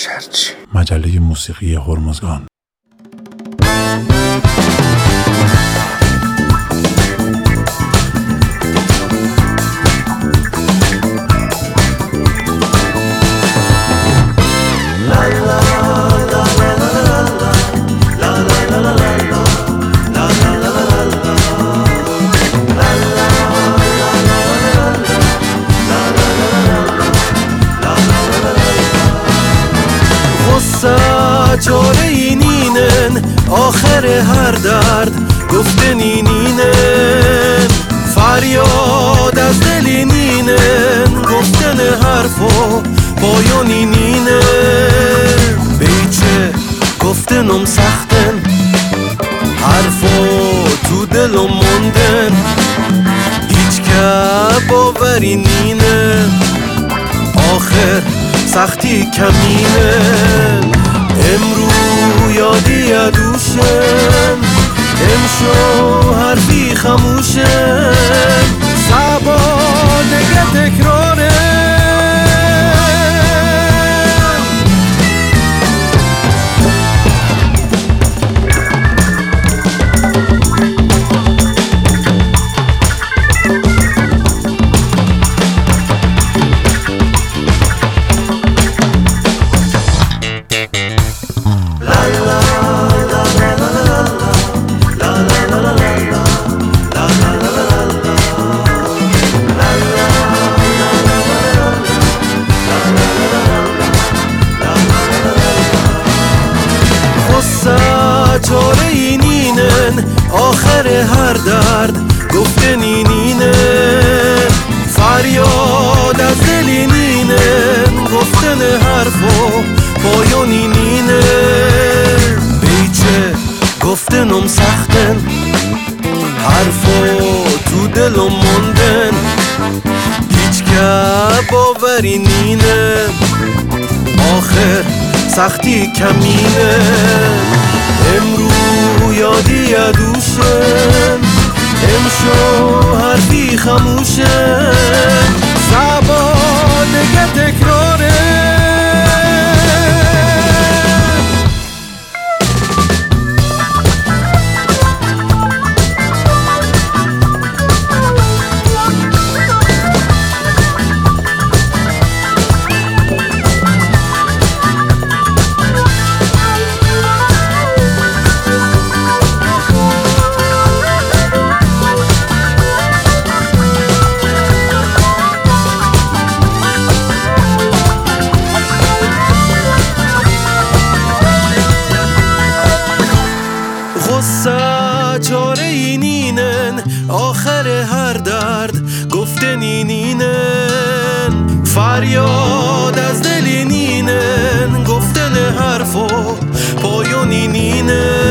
شرچی مجله موسیقی هرمزگان. چاره اینینن آخر هر درد گفتن اینینن فریاد از دل اینینن گفتن حرفا پایان اینینن بیچه گفتنم سختن حرفا تو دلم موندن هیچ که باوری نینن آخر سختی کمینن امرو یادی دوشن امشو حرفی خموشن صبا دیگه تکراره چاره اینینن آخر هر درد گفتن اینینن فریاد از دل اینینن گفتن حرفا پایان اینینن بیچه گفتنم سختن حرفا تو دلم موندن هیچ که باوری نینن آخر سختی کمینن امرو یادی دوشن امشو حرفی خموشن صبا دیگه تکراره چاره اینینن آخر هر درد گفتن اینینن فریاد از دل اینینن گفتن حرفا پایان اینینن